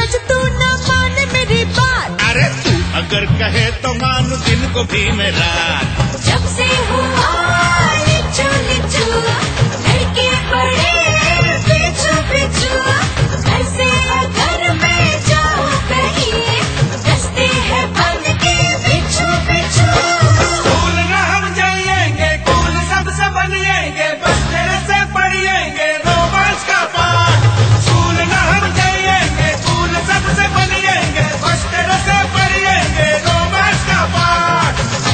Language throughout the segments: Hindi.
आज तू ना माने मेरी बात। अरे तू अगर कहे तो मान दिन को भी मैं रात। जब से हुआ लिचू लिचू लड़के पड़े पीछू पीछू, घर से अगर मैं जाऊं कहीं दस्ते हैं बन के पीछू पीछू। कूल ना हम जाएंगे, कूल सबसे बनिएंगे, बस तेरे से पढ़िएंगे रोमांस का पाठ। कूल ना हम जाएंगे, कूल सबसे बनिएंगे, बस तेरे से पढ़िएंगे रोमांस का पाठ।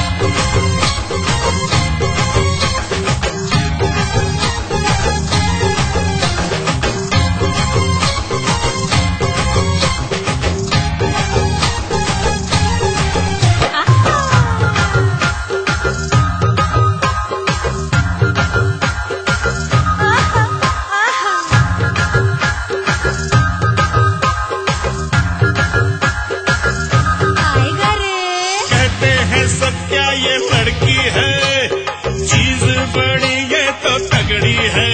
आएगा रे। कहते हैं सब क्या ये लड़की है, चीज बड़ी ये तो तगड़ी है।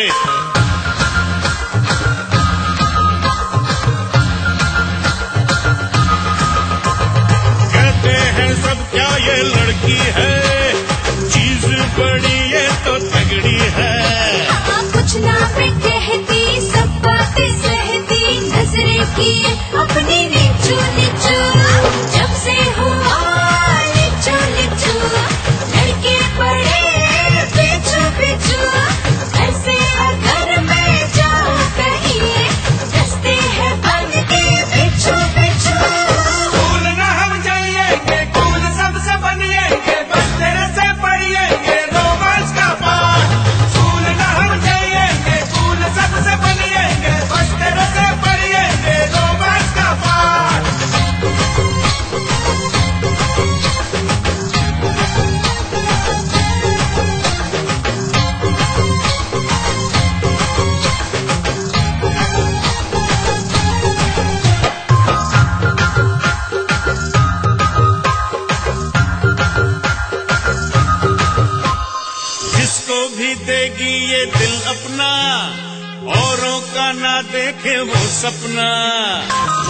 कहते हैं सब क्या ये लड़की है, चीज बड़ी ये तो तगड़ी है। हाँ, कुछ ना मैं कहती सब बातें सहती, नजरें की अपनी नीचू नीचू। जब से हुआ नीचू नीचू लड़के पड़े पीछू पीछू, घर से अगर मैं जाऊं कहीं दस्ते हैं बन के पीछू पीछू। कूल ना हम जाएंगे, कूल सबसे बनिएंगे, बस तेरे से पढ़िएंगे रोमांस का पाठ। कूल ना हम जाएंगे, कूल सबसे बनिएंगे, बस तेरे से पढ़िएंगे रोमांस का पाठ। जिसको भी देगी ये दिल अपना, औरों का ना देखे वो सपना।